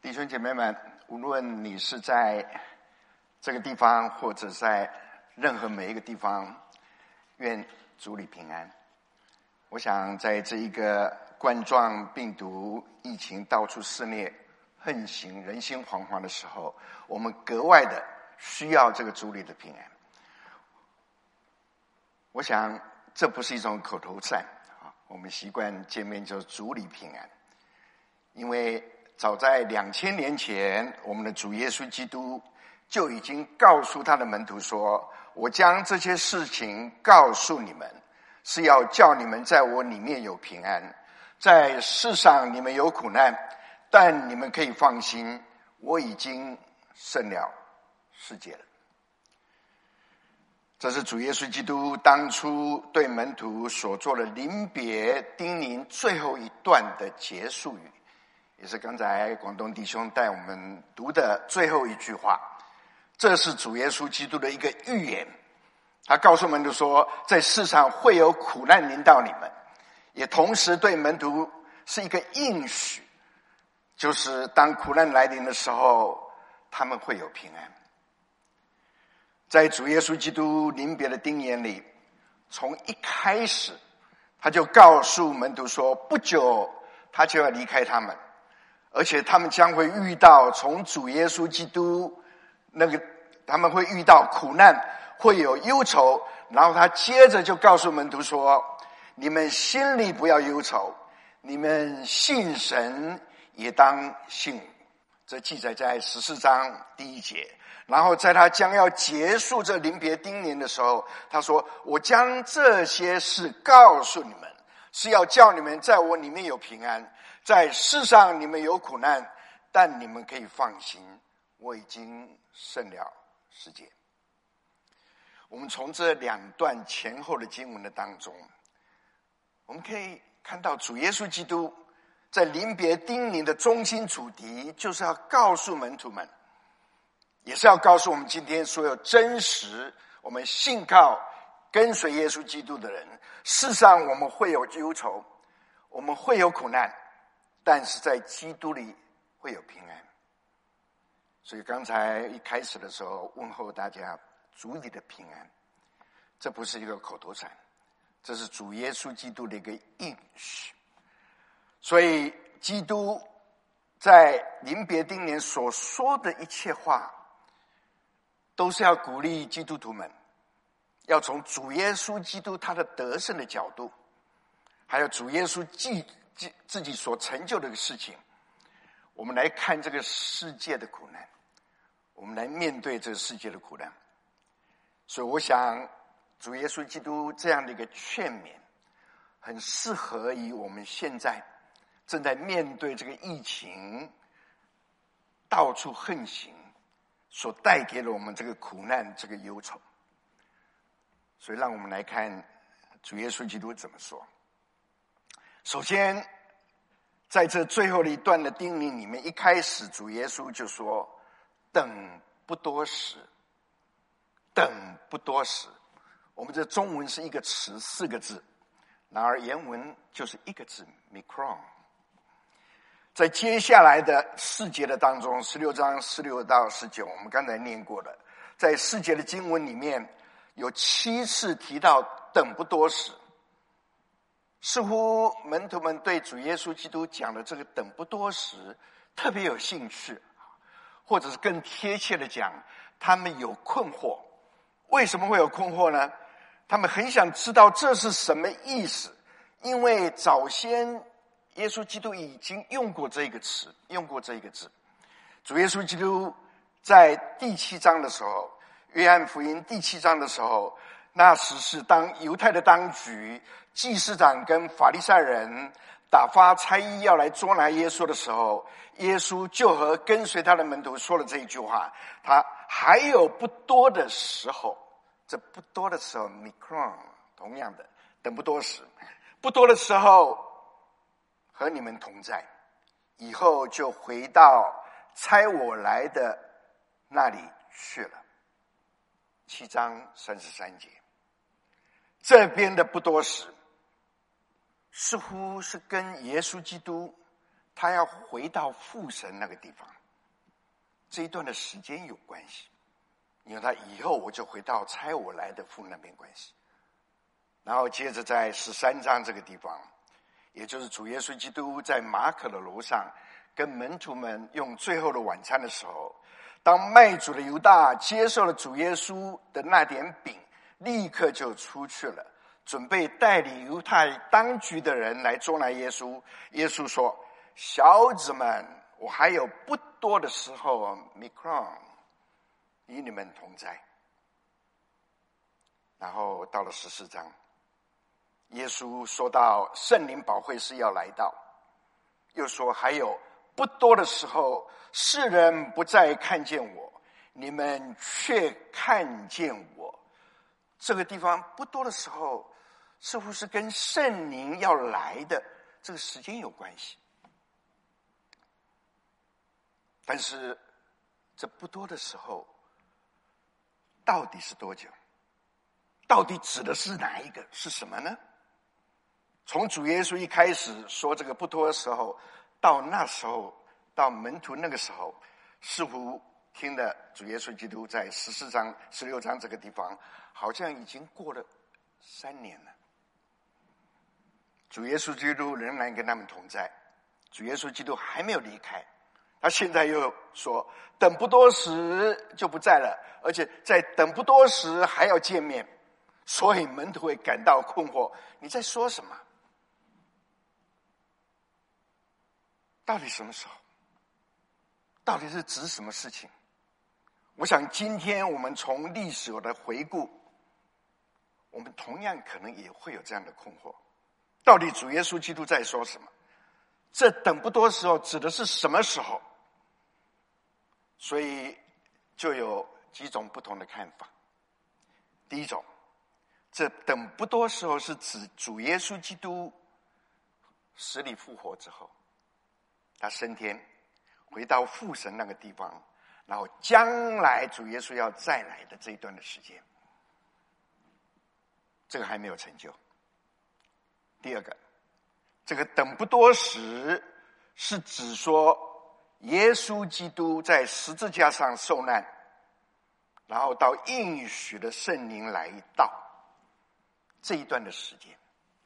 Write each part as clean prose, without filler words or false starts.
弟兄姐妹们，无论你是在这个地方，或者在任何每一个地方，愿主你平安。我想在这一个冠状病毒疫情到处肆虐、横行、人心惶惶的时候，我们格外的需要这个主你的平安。我想这不是一种口头禅啊，我们习惯见面就主你平安，因为早在2000年前，我们的主耶稣基督就已经告诉他的门徒说，我将这些事情告诉你们，是要叫你们在我里面有平安，在世上你们有苦难，但你们可以放心，我已经胜了世界了。这是主耶稣基督当初对门徒所做的临别叮咛最后一段的结束语，也是刚才广东弟兄带我们读的最后一句话。这是主耶稣基督的一个预言，他告诉门徒说，在世上会有苦难临到你们，也同时对门徒是一个应许，就是当苦难来临的时候，他们会有平安。在主耶稣基督临别的叮咛里，从一开始他就告诉门徒说，不久他就要离开他们，而且他们将会遇到从主耶稣基督他们会遇到苦难，会有忧愁。然后他接着就告诉门徒说，你们心里不要忧愁，你们信神也当信我。这记载在14章第1节。然后在他将要结束这临别叮咛的时候，他说，我将这些事告诉你们，是要叫你们在我里面有平安，在世上你们有苦难，但你们可以放心，我已经胜了世界。我们从这两段前后的经文的当中，我们可以看到主耶稣基督在临别叮咛的中心主题，就是要告诉门徒们，也是要告诉我们今天所有真实我们信靠跟随耶稣基督的人，世上我们会有忧愁，我们会有苦难，但是在基督里会有平安。所以刚才一开始的时候问候大家主你的平安，这不是一个口头禅，这是主耶稣基督的一个应许。所以基督在临别叮咛所说的一切话，都是要鼓励基督徒们要从主耶稣基督他的得胜的角度，还有主耶稣自己所成就的事情，我们来看这个世界的苦难，我们来面对这个世界的苦难。所以我想主耶稣基督这样的一个劝勉，很适合于我们现在正在面对这个疫情到处横行所带给了我们这个苦难，这个忧愁。所以让我们来看主耶稣基督怎么说。首先在这最后的一段的叮咛里面，一开始主耶稣就说，等不多时，等不多时。我们这中文是一个词4个字，然而原文就是一个字 mikron。 在接下来的4节的当中，16章16到19，我们刚才念过了，在4节的经文里面有7次提到等不多时。似乎门徒们对主耶稣基督讲的这个等不多时特别有兴趣，或者是更贴切的讲，他们有困惑。为什么会有困惑呢？他们很想知道这是什么意思，因为早先耶稣基督已经用过这个词，用过这个字。主耶稣基督在第7章的时候，约翰福音第7章的时候，那时是当犹太的当局祭司长跟法利赛人打发差役要来捉拿耶稣的时候，耶稣就和跟随他的门徒说了这一句话，他还有不多的时候，这不多的时候 mikron， 同样的等不多时，不多的时候和你们同在，以后就回到差我来的那里去了。7章33节，这边的不多时似乎是跟耶稣基督他要回到父神那个地方。这一段的时间有关系，因为他以后我就回到差我来的父那边关系。然后接着在13章这个地方，也就是主耶稣基督在马可的楼上跟门徒们用最后的晚餐的时候，当卖主的犹大接受了主耶稣的那点饼，立刻就出去了，准备带领犹太当局的人来捉拿耶稣。耶稣说：小子们，我还有不多的时候 mikron 与你们同在。然后到了14章，耶稣说到圣灵保惠师要来到，又说还有不多的时候，世人不再看见我，你们却看见我。这个地方不多的时候，似乎是跟圣灵要来的这个时间有关系。但是这不多的时候到底是多久？到底指的是哪一个？是什么呢？从主耶稣一开始说这个不多的时候，到那时候，到门徒那个时候，似乎听的主耶稣基督在14章、16章这个地方，好像已经过了3年了。主耶稣基督仍然跟他们同在，主耶稣基督还没有离开。他现在又说等不多时就不在了，而且在等不多时还要见面，所以门徒会感到困惑，你在说什么？到底什么时候？到底是指什么事情？我想今天我们从历史的回顾，我们同样可能也会有这样的困惑，到底主耶稣基督在说什么？这等不多时候指的是什么时候？所以就有几种不同的看法。第一种，这等不多时候是指主耶稣基督死里复活之后，他升天回到父神那个地方，然后将来主耶稣要再来的这一段的时间，这个还没有成就。第二个，这个等不多时是指说耶稣基督在十字架上受难，然后到应许的圣灵来到这一段的时间。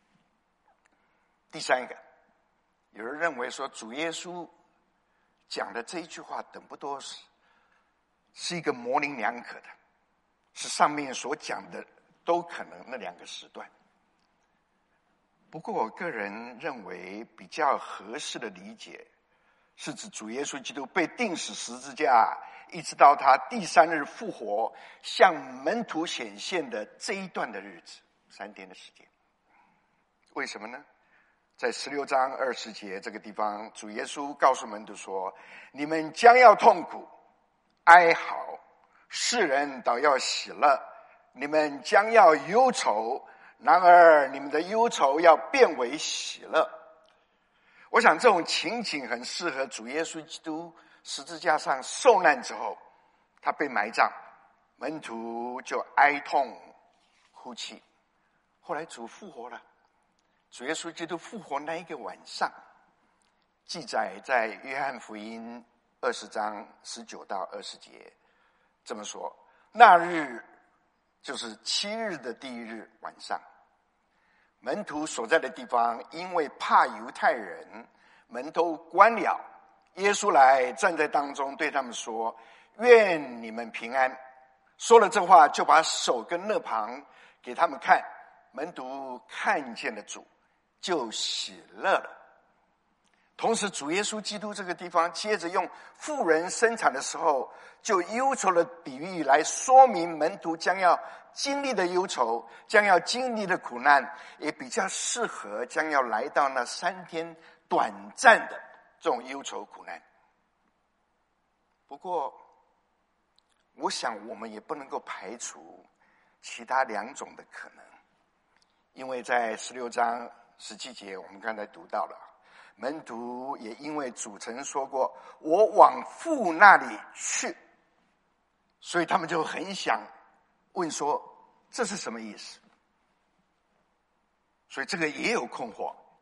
第三个，有人认为说主耶稣讲的这一句话等不多时是一个模棱两可的，是上面所讲的都可能那2个时段。不过我个人认为比较合适的理解是指主耶稣基督被钉死十字架，一直到他第3日复活向门徒显现的这一段的日子，3天的时间。为什么呢？在16章20节这个地方，主耶稣告诉门徒说：你们将要痛苦哀嚎，世人倒要喜乐，你们将要忧愁，然而你们的忧愁要变为喜乐。我想这种情景很适合主耶稣基督十字架上受难之后，他被埋葬，门徒就哀痛哭泣。后来主复活了，主耶稣基督复活那一个晚上，记载在约翰福音20章19到20节这么说：那日就是7日的第1日晚上，门徒所在的地方因为怕犹太人，门都关了。耶稣来站在当中，对他们说：愿你们平安。说了这话，就把手跟肋旁给他们看，门徒看见了主，就喜乐了。同时主耶稣基督这个地方接着用妇人生产的时候就忧愁的比喻来说明门徒将要经历的忧愁，将要经历的苦难，也比较适合将要来到那3天短暂的这种忧愁苦难。不过我想我们也不能够排除其他2种的可能，因为在16章17节我们刚才读到了，门徒也因为主曾说过我往父那里去，所以他们就很想问说这是什么意思。所以这个也有困惑，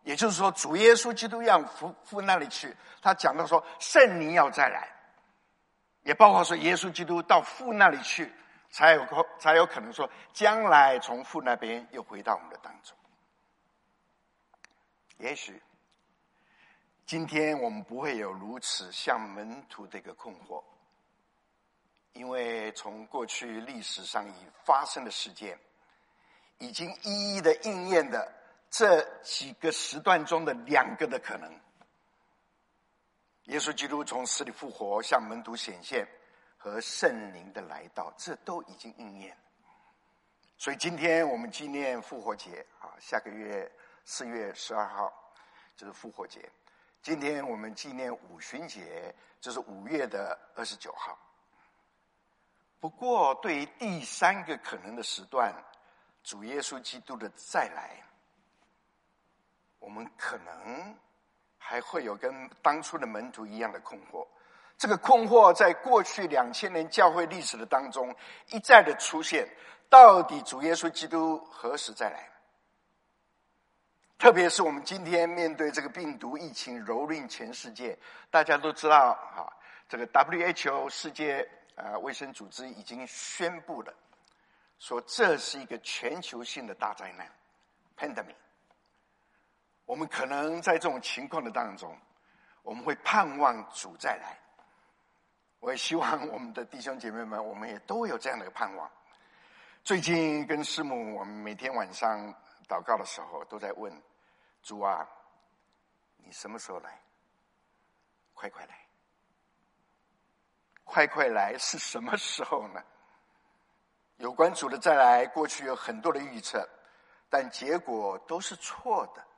也就是说，主耶稣基督要父那里去，他讲到说圣灵要再来，也包括说耶稣基督到父那里去，才有可能说将来从父那边又回到我们的当中。也许今天我们不会有如此像门徒的一个困惑，因为从过去历史上已发生的事件，已经一一的应验的这几个时段中的2个的可能。耶稣基督从死里复活，向门徒显现，和圣灵的来到，这都已经应验。所以今天我们纪念复活节下个月4月12号就是复活节。今天我们纪念五旬节，就是5月的29号。不过对于第3个可能的时段，主耶稣基督的再来，我们可能还会有跟当初的门徒一样的困惑。这个困惑在过去2000年教会历史的当中一再的出现，到底主耶稣基督何时再来？特别是我们今天面对这个病毒疫情蹂躏全世界，大家都知道这个 WHO 世界卫生组织已经宣布了，说这是一个全球性的大灾难 pandemic。 我们可能在这种情况的当中，我们会盼望主再来。我也希望我们的弟兄姐妹们，我们也都有这样的盼望。最近跟师母，我们每天晚上祷告的时候都在问主啊，你什么时候来？快快来！快快来是什么时候呢？有关主的再来，过去有很多的预测，但结果都是错的。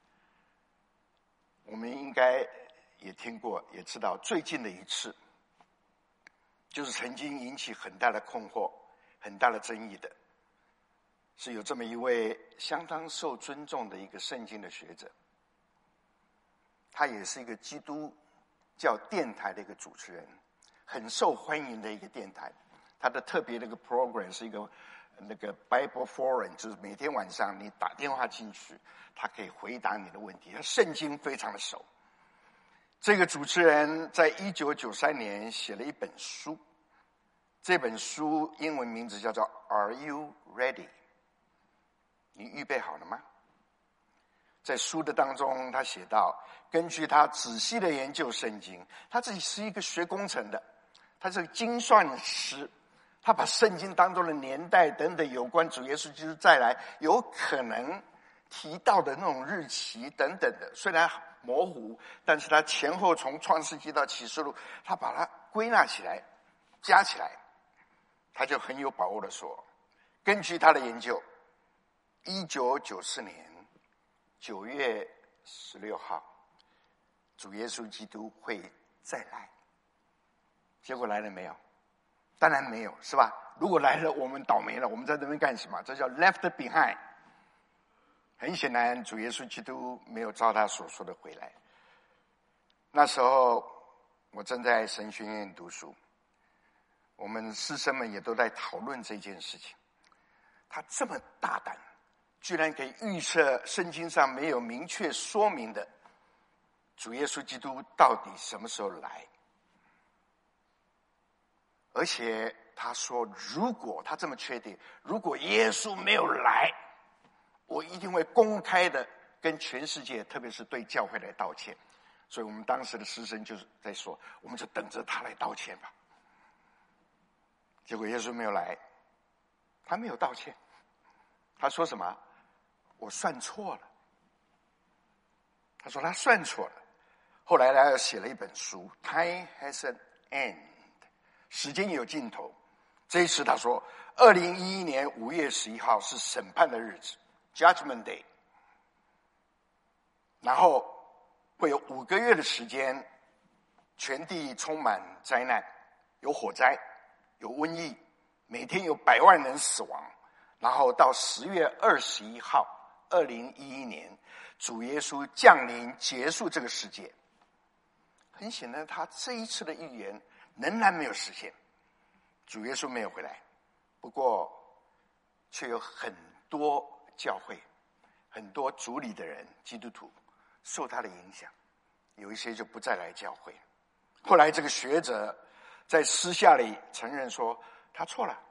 我们应该也听过，也知道最近的一次，就是曾经引起很大的困惑、很大的争议的，是有这么一位相当受尊重的一个圣经的学者，他也是一个基督教电台的一个主持人，很受欢迎的一个电台。他的特别的一个 program 是一个那个 Bible Forum， 就是每天晚上你打电话进去，他可以回答你的问题，他圣经非常的熟。这个主持人在1993年写了一本书，这本书英文名字叫做 Are You Ready？ 你预备好了吗？在书的当中他写到，根据他仔细的研究圣经，他自己是一个学工程的，他是个精算师，他把圣经当中的年代等等有关主耶稣基督再来有可能提到的那种日期等等的，虽然模糊，但是他前后从创世纪到启示录，他把它归纳起来加起来，他就很有把握的说，根据他的研究，1994年9月16号主耶稣基督会再来。结果来了没有？当然没有，是吧？如果来了，我们倒霉了，我们在这边干什么？这叫 left behind。 很显然主耶稣基督没有照他所说的回来。那时候我正在神学院读书，我们师生们也都在讨论这件事情。他这么大胆，居然可以预测圣经上没有明确说明的主耶稣基督到底什么时候来。而且他说，如果他这么确定，如果耶稣没有来，我一定会公开的跟全世界，特别是对教会来道歉。所以我们当时的师生就是在说，我们就等着他来道歉吧。结果耶稣没有来，他没有道歉，他说什么？我算错了。他说他算错了。后来他又写了一本书 Time has an end， 时间有尽头。这一次他说2011年5月11号是审判的日子 Judgment Day， 然后会有5个月的时间，全地充满灾难，有火灾，有瘟疫，每天有100万人死亡。然后到10月21号2011年，主耶稣降临结束这个世界。很显然他这一次的预言仍然没有实现，主耶稣没有回来。不过却有很多教会，很多主里的人，基督徒受他的影响，有一些就不再来教会。后来这个学者在私下里承认说他错了。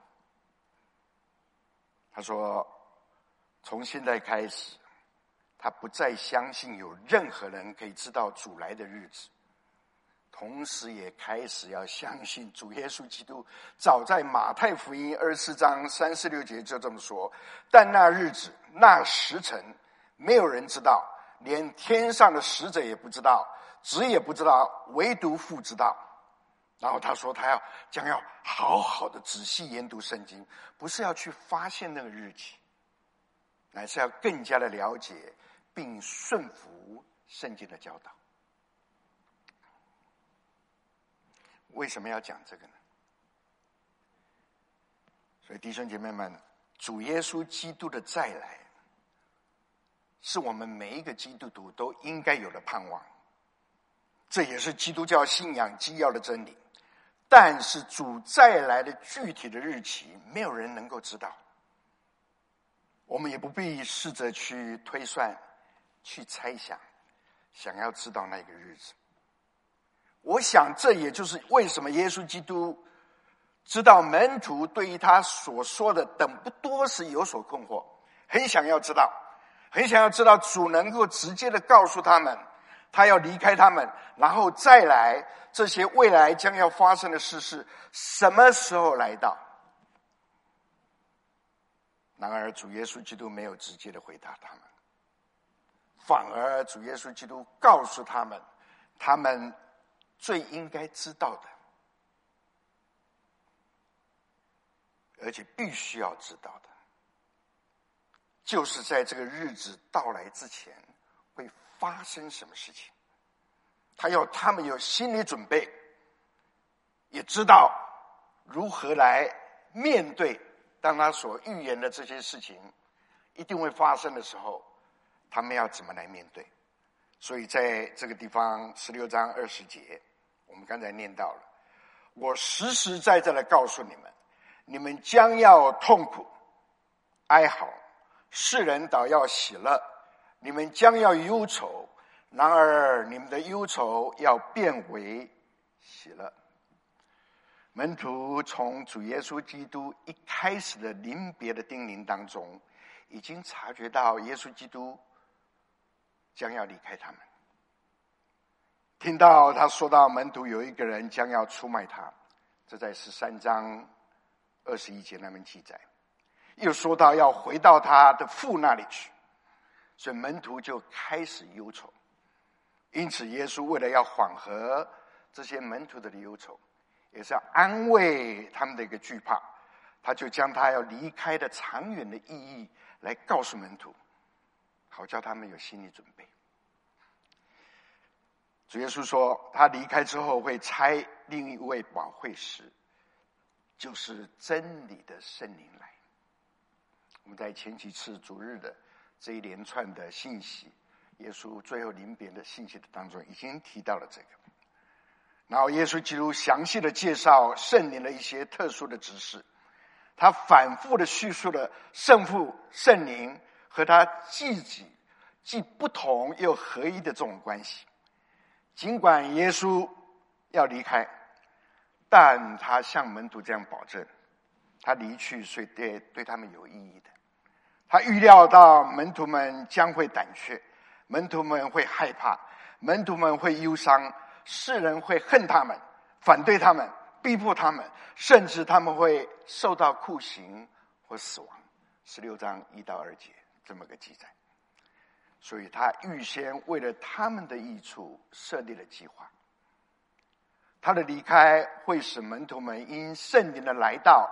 他说从现在开始，他不再相信有任何人可以知道主来的日子，同时也开始要相信主耶稣基督早在马太福音24章36节就这么说，但那日子那时辰没有人知道，连天上的使者也不知道，子也不知道，唯独父知道。然后他说他将要好好的仔细研读圣经，不是要去发现那个日期，乃是要更加的了解并顺服圣经的教导。为什么要讲这个呢？所以弟兄姐妹们，主耶稣基督的再来是我们每一个基督徒都应该有的盼望，这也是基督教信仰基要的真理。但是主再来的具体的日期没有人能够知道，我们也不必试着去推算去猜想，想要知道那个日子。我想这也就是为什么耶稣基督知道门徒对于他所说的等不多时有所困惑，很想要知道主能够直接的告诉他们他要离开他们，然后再来这些未来将要发生的事什么时候来到。然而主耶稣基督没有直接的回答他们，反而主耶稣基督告诉他们他们最应该知道的，而且必须要知道的，就是在这个日子到来之前会发生什么事情。他要他们有心理准备，也知道如何来面对当他所预言的这些事情一定会发生的时候，他们要怎么来面对。所以在这个地方16章20节，我们刚才念到了，我实实在在的告诉你们，你们将要痛苦哀嚎，世人倒要喜乐，你们将要忧愁，然而你们的忧愁要变为喜乐。门徒从主耶稣基督一开始的临别的叮咛当中，已经察觉到耶稣基督将要离开他们。听到他说到门徒有一个人将要出卖他，这在13章21节那边记载。又说到要回到他的父那里去，所以门徒就开始忧愁。因此耶稣为了要缓和这些门徒的忧愁，也是要安慰他们的一个惧怕，他就将他要离开的长远的意义来告诉门徒，好叫他们有心理准备。主耶稣说他离开之后会差另一位保惠师，就是真理的圣灵来。我们在前几次主日的这一连串的信息，耶稣最后临别的信息的当中已经提到了这个。然后耶稣基督详细的介绍圣灵的一些特殊的指示，他反复的叙述了圣父圣灵和他既不同又合一的这种关系。尽管耶稣要离开，但他向门徒这样保证，他离去是对他们有意义的。他预料到门徒们将会胆怯，门徒们会害怕，门徒们会忧伤，世人会恨他们，反对他们，逼迫他们，甚至他们会受到酷刑或死亡。16章1到2节这么个记载。所以他预先为了他们的益处设立了计划。他的离开会使门徒们因圣灵的来到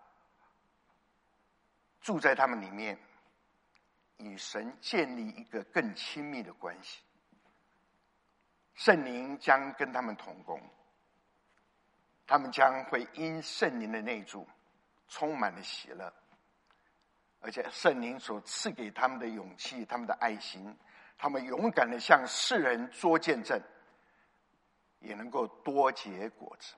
住在他们里面，与神建立一个更亲密的关系。圣灵将跟他们同工，他们将会因圣灵的内住充满了喜乐，而且圣灵所赐给他们的勇气，他们的爱心，他们勇敢的向世人作见证，也能够多结果子。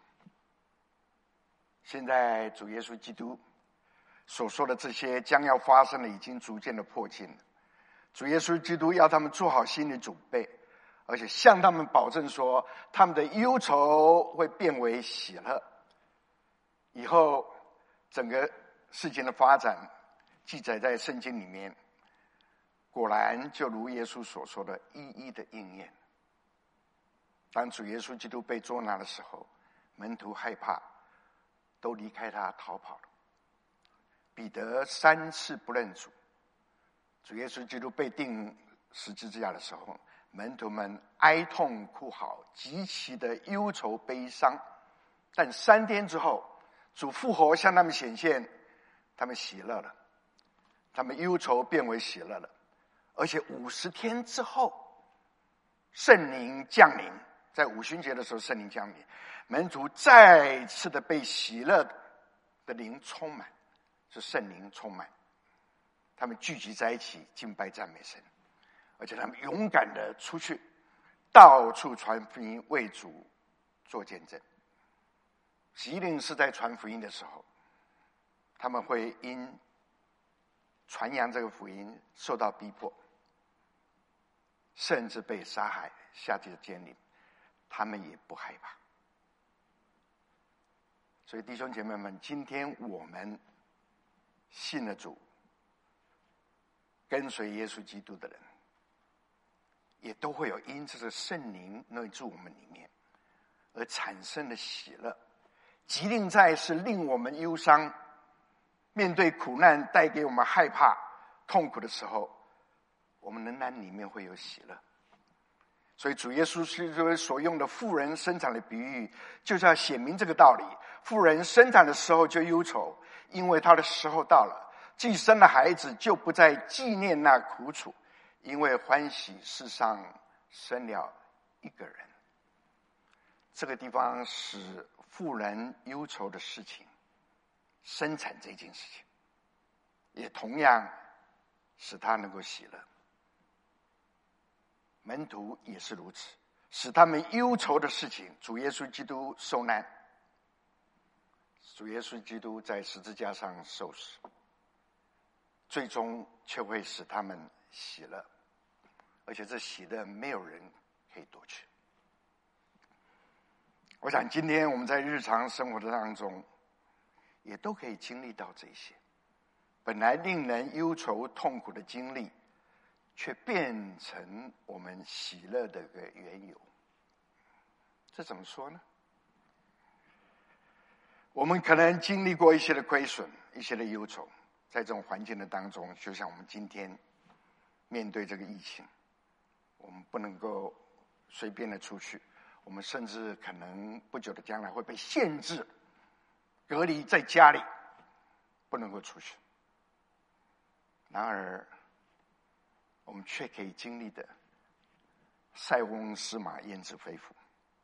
现在主耶稣基督所说的这些将要发生的已经逐渐的迫近了。 主耶稣基督要他们做好心理准备，而且向他们保证说，他们的忧愁会变为喜乐。以后整个事情的发展记载在圣经里面，果然就如耶稣所说的，一一的应验。当主耶稣基督被捉拿的时候，门徒害怕，都离开他逃跑了。彼得3次不认主。主耶稣基督被钉十字架的时候，门徒们哀痛哭嚎，极其的忧愁悲伤。但3天之后，主复活向他们显现，他们喜乐了，他们忧愁变为喜乐了。而且50天之后，圣灵降临，在五旬节的时候圣灵降临，门徒再次的被喜乐的灵充满，是圣灵充满，他们聚集在一起敬拜赞美神，而且他们勇敢的出去到处传福音，为主做见证。一定是在传福音的时候，他们会因传扬这个福音受到逼迫，甚至被杀害下进监里，他们也不害怕。所以弟兄姐妹们，今天我们信了主，跟随耶稣基督的人，也都会有因这个圣灵内住我们里面而产生的喜乐。即令在是令我们忧伤，面对苦难带给我们害怕痛苦的时候，我们仍然里面会有喜乐。所以主耶稣基督所用的妇人生产的比喻，就是要显明这个道理。妇人生产的时候就忧愁，因为她的时候到了，既生了孩子，就不再纪念那苦楚，因为欢喜世上生了一个人。这个地方使妇人忧愁的事情，生产这件事情，也同样使他能够喜乐。门徒也是如此，使他们忧愁的事情，主耶稣基督受难，主耶稣基督在十字架上受死，最终却会使他们喜乐，而且这喜乐没有人可以夺去。我想今天我们在日常生活的当中，也都可以经历到这些本来令人忧愁痛苦的经历，却变成我们喜乐的一个缘由。这怎么说呢？我们可能经历过一些的亏损，一些的忧愁，在这种环境的当中，就像我们今天面对这个疫情，我们不能够随便的出去，我们甚至可能不久的将来会被限制隔离在家里，不能够出去。然而我们却可以经历的塞翁失马焉知非福。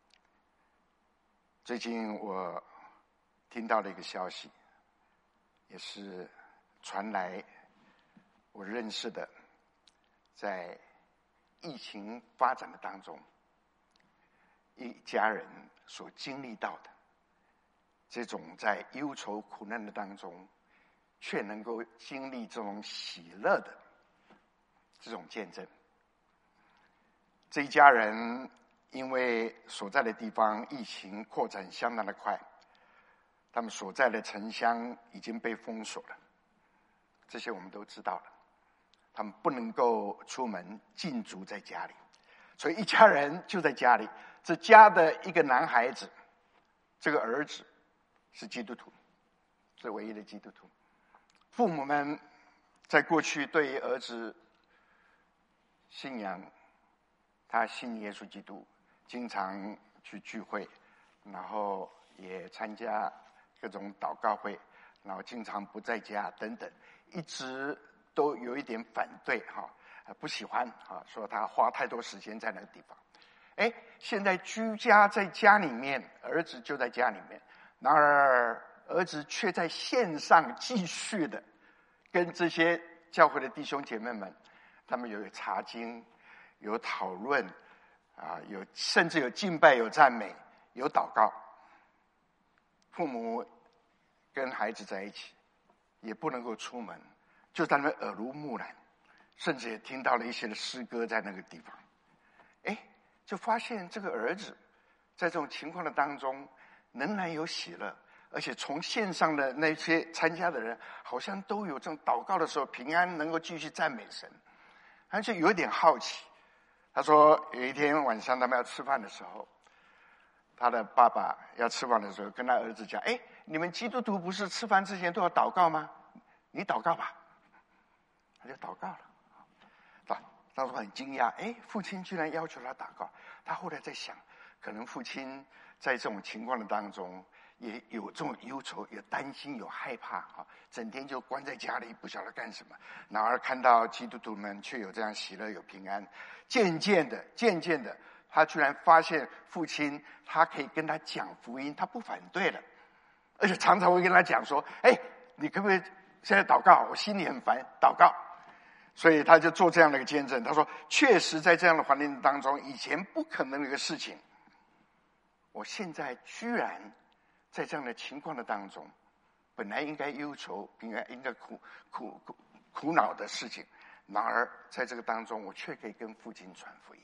最近我听到了一个消息，也是传来我认识的，在疫情发展的当中，一家人所经历到的这种在忧愁苦难的当中，却能够经历这种喜乐的这种见证。这一家人因为所在的地方疫情扩展相当的快，他们所在的城乡已经被封锁了，这些我们都知道了。他们不能够出门，禁足在家里，所以一家人就在家里。这家的一个男孩子，这个儿子是基督徒，是唯一的基督徒。父母们在过去对于儿子信仰，他信耶稣基督，经常去聚会，然后也参加各种祷告会，然后经常不在家等等，一直都有一点反对不喜欢说他花太多时间在那个地方。现在居家在家里面，儿子就在家里面，然而儿子却在线上继续的跟这些教会的弟兄姐妹们，他们有查经，有讨论甚至有敬拜，有赞美，有祷告。父母跟孩子在一起，也不能够出门，就在那边耳濡目染， 甚至也听到了一些的诗歌在那个地方。就发现这个儿子在这种情况的当中仍然有喜乐，而且从线上的那些参加的人好像都有这种祷告的时候平安，能够继续赞美神。他就有点好奇，他说有一天晚上他们要吃饭的时候，他的爸爸要吃饭的时候跟他儿子讲，你们基督徒不是吃饭之前都要祷告吗？你祷告吧。他就祷告了。他说很惊讶，父亲居然要求他祷告。他后来在想，可能父亲在这种情况的当中也有这种忧愁，有担心，有害怕，整天就关在家里不晓得干什么。然而看到基督徒们却有这样喜乐有平安，渐渐的他居然发现父亲他可以跟他讲福音，他不反对了，而且常常会跟他讲说，你可不可以现在祷告，我心里很烦，祷告。所以他就做这样的一个见证，他说确实在这样的环境当中，以前不可能的一个事情，我现在居然在这样的情况的当中，本来应该忧愁，应该苦恼的事情，然而在这个当中我却可以跟父亲传福音。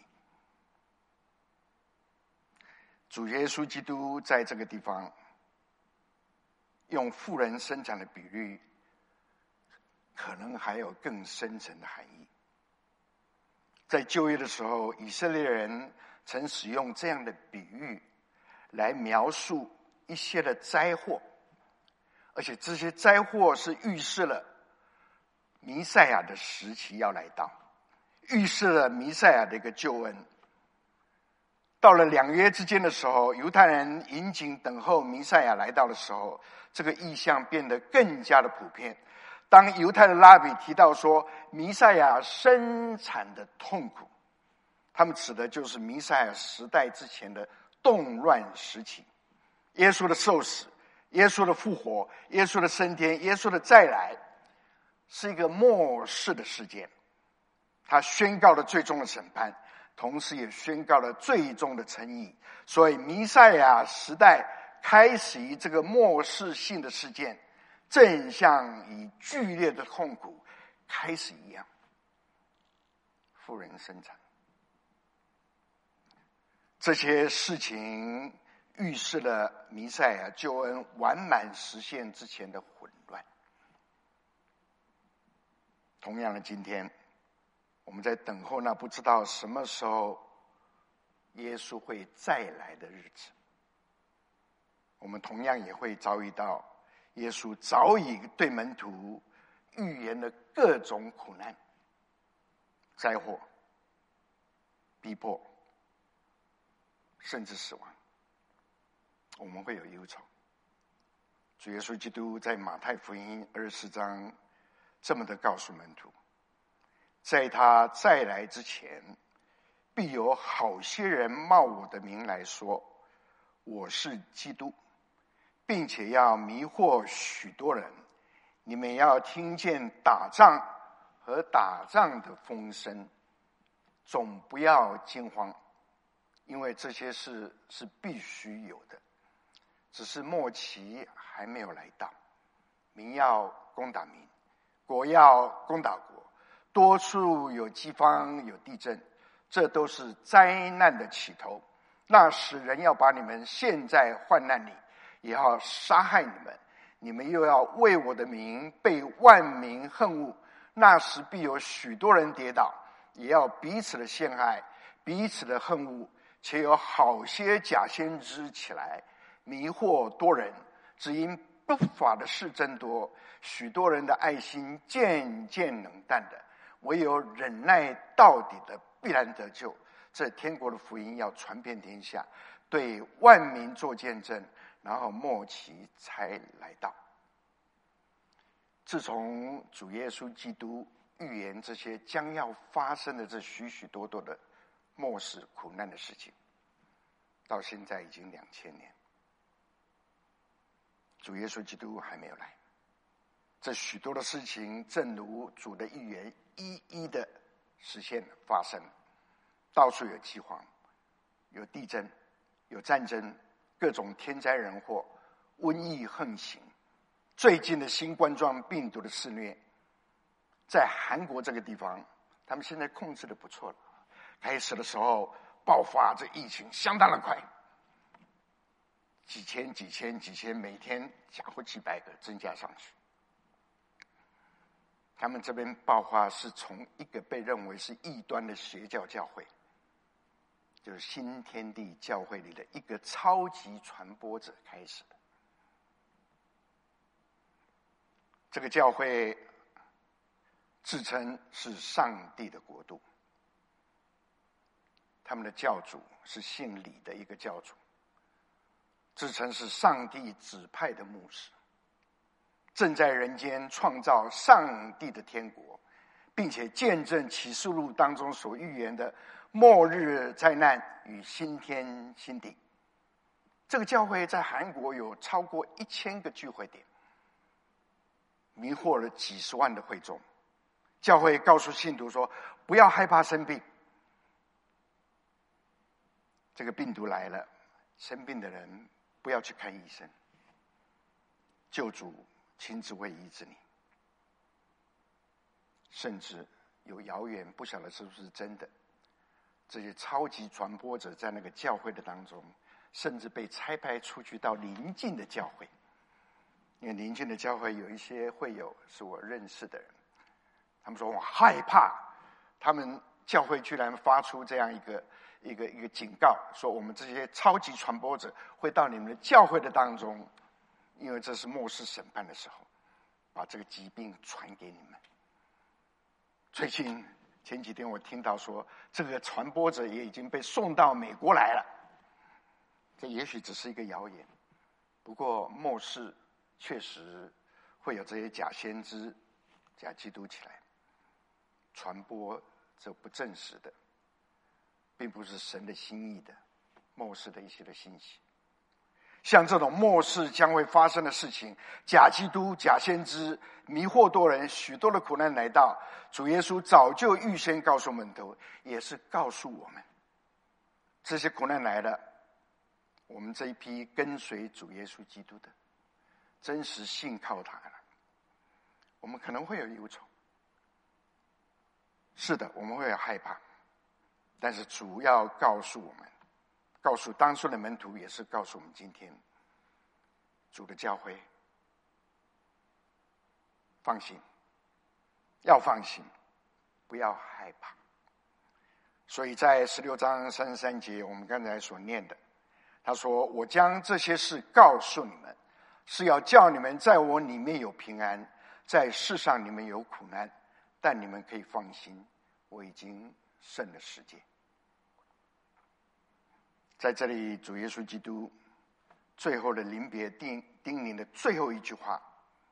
主耶稣基督在这个地方用妇人生产的比喻，可能还有更深层的含义。在旧约的时候，以色列人曾使用这样的比喻来描述一些的灾祸，而且这些灾祸是预示了弥赛亚的时期要来到，预示了弥赛亚的一个救恩。到了两约之间的时候，犹太人引颈等候弥赛亚来到的时候，这个意象变得更加的普遍。当犹太的拉比提到说弥赛亚生产的痛苦，他们指的就是弥赛亚时代之前的动乱时期，耶稣的受死，耶稣的复活，耶稣的升天，耶稣的再来，是一个末世的事件。他宣告了最终的审判，同时也宣告了最终的称义。所以弥赛亚时代开始于这个末世性的事件，正像以剧烈的痛苦开始一样。妇人生产，这些事情预示了弥赛亚救恩完满实现之前的混乱。同样的，今天我们在等候那不知道什么时候耶稣会再来的日子，我们同样也会遭遇到耶稣早已对门徒预言的各种苦难、灾祸、逼迫，甚至死亡。我们会有忧愁。主耶稣基督在马太福音24章这么的告诉门徒，在他再来之前，必有好些人冒我的名来说我是基督，并且要迷惑许多人。你们要听见打仗和打仗的风声，总不要惊慌，因为这些事是必须有的，只是末期还没有来到。民要攻打民，国要攻打国，多处有饥荒，有地震，这都是灾难的起头。那时人要把你们陷在患难里，也要杀害你们，你们又要为我的名被万民恨恶。那时必有许多人跌倒，也要彼此的陷害，彼此的恨恶，且有好些假先知起来，迷惑多人。只因不法的事增多，许多人的爱心渐渐冷淡的，唯有忍耐到底的必然得救。这天国的福音要传遍天下，对万民做见证，然后末期才来到。自从主耶稣基督预言这些将要发生的这许许多多的末世苦难的事情，到现在已经2000年，主耶稣基督还没有来。这许多的事情正如主的预言一一的实现发生，到处有饥荒，有地震，有战争，各种天灾人祸，瘟疫横行，最近的新冠状病毒的肆虐，在韩国这个地方他们现在控制的不错了。开始的时候爆发这疫情相当的快，几千，每天加过几百个增加上去。他们这边爆发是从一个被认为是异端的邪教教会，就是新天地教会里的一个超级传播者开始的。这个教会自称是上帝的国度，他们的教主是姓李的一个教主，自称是上帝指派的牧师，正在人间创造上帝的天国，并且见证启示录当中所预言的末日灾难与新天新地。这个教会在韩国有超过1000个聚会点，迷惑了几十万的会众。教会告诉信徒说，不要害怕生病，这个病毒来了，生病的人不要去看医生，救主亲自会医治你。甚至有谣言，不晓得是不是真的，这些超级传播者在那个教会的当中，甚至被差派出去到邻近的教会，因为邻近的教会有一些会友是我认识的人，他们说我害怕，他们教会居然发出这样一个警告，说我们这些超级传播者会到你们的教会的当中，因为这是末世审判的时候，把这个疾病传给你们。最近前几天我听到说，这个传播者也已经被送到美国来了。这也许只是一个谣言，不过末世确实会有这些假先知、假基督起来传播这不证实的，并不是神的心意的末世的一些的信息。像这种末世将会发生的事情，假基督、假先知迷惑多人，许多的苦难来到，主耶稣早就预先告诉门徒，也是告诉我们，这些苦难来了，我们这一批跟随主耶稣基督的，真实信靠他了，我们可能会有忧愁，是的，我们会有害怕，但是主要告诉我们，告诉当初的门徒，也是告诉我们今天主的教会，放心，要放心，不要害怕。所以在16章33节，我们刚才所念的，他说，我将这些事告诉你们，是要叫你们在我里面有平安，在世上你们有苦难，但你们可以放心，我已经胜了世界。在这里，主耶稣基督最后的临别叮咛的最后一句话，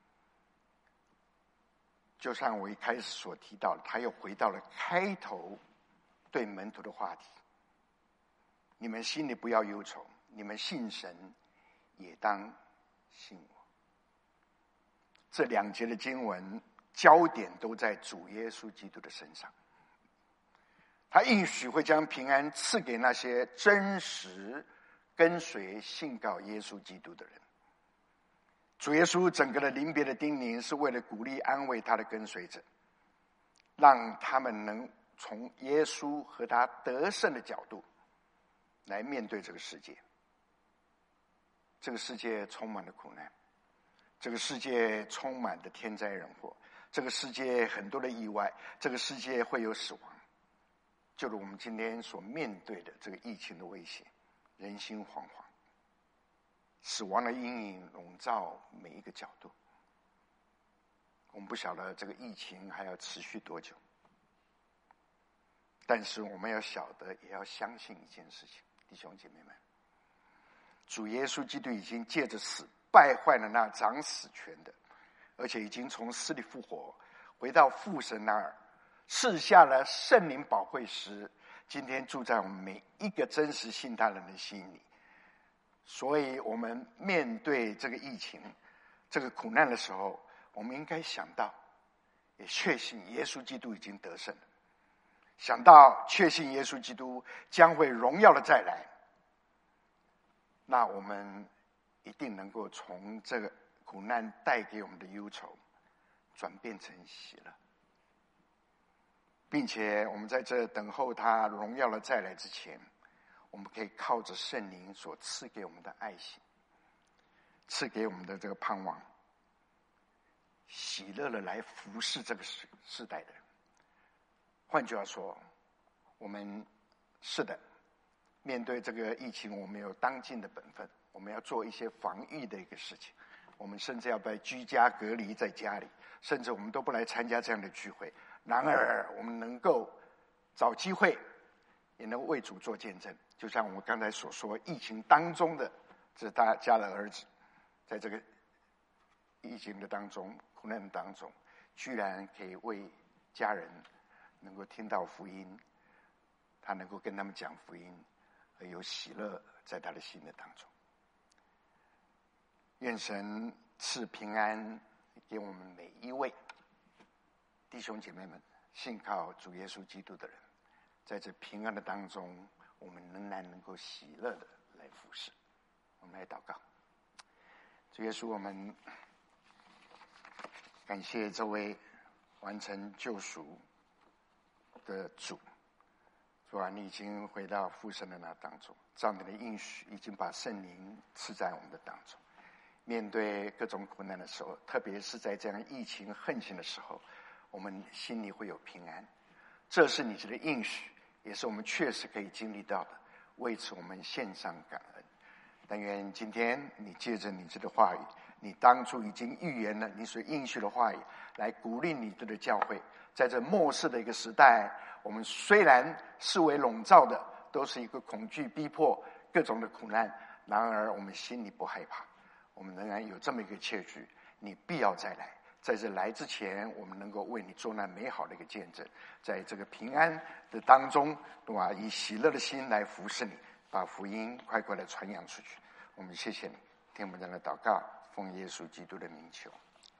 就像我一开始所提到的，他又回到了开头对门徒的话题，你们心里不要忧愁，你们信神也当信我。这2节的经文焦点都在主耶稣基督的身上，他应许会将平安赐给那些真实跟随信靠耶稣基督的人。主耶稣整个的临别的叮咛，是为了鼓励安慰他的跟随者，让他们能从耶稣和他得胜的角度来面对这个世界。这个世界充满了苦难，这个世界充满了天灾人祸，这个世界很多的意外，这个世界会有死亡，就是我们今天所面对的这个疫情的威胁，人心惶惶，死亡的阴影笼罩每一个角度。我们不晓得这个疫情还要持续多久，但是我们要晓得，也要相信一件事情，弟兄姐妹们，主耶稣基督已经借着死败坏了那掌死权的，而且已经从死里复活，回到父神那儿，赐下了圣灵保惠师，今天住在我们每一个真实信他人的心里。所以我们面对这个疫情、这个苦难的时候，我们应该想到，也确信耶稣基督已经得胜了，想到确信耶稣基督将会荣耀的再来，那我们一定能够从这个苦难带给我们的忧愁转变成喜乐。 并且我们在这等候他荣耀的再来之前，我们可以靠着圣灵所赐给我们的爱心，赐给我们的这个盼望，喜乐的来服侍这个世代的人。换句话说，我们是的，面对这个疫情，我们有当尽的本分，我们要做一些防御的一个事情，我们甚至要被居家隔离在家里，甚至我们都不来参加这样的聚会。然而我们能够找机会也能为主做见证，就像我们刚才所说，疫情当中的这大家的儿子，在这个疫情的当中，苦难的当中，居然可以为家人能够听到福音，他能够跟他们讲福音，而有喜乐在他的心的当中。愿神赐平安给我们每一位弟兄姐妹们，信靠主耶稣基督的人，在这平安的当中，我们仍然能够喜乐的来服侍。我们来祷告。主耶稣，我们感谢这位完成救赎的主。主啊，你已经回到父神的那当中，照你的应许已经把圣灵赐在我们的当中。面对各种苦难的时候，特别是在这样疫情横行的时候，我们心里会有平安。这是你的应许，也是我们确实可以经历到的，为此我们献上感恩。但愿今天你借着你这的话语，你当初已经预言了你所应许的话语，来鼓励你的教会。在这末世的一个时代，我们虽然视为笼罩的都是一个恐惧逼迫各种的苦难，然而我们心里不害怕，我们仍然有这么一个切据，你必要再来。在这来之前，我们能够为你做那美好的一个见证，在这个平安的当中，对吧？以喜乐的心来服侍你，把福音快快的传扬出去。我们谢谢你，听我们这样的祷告，奉耶稣基督的名求，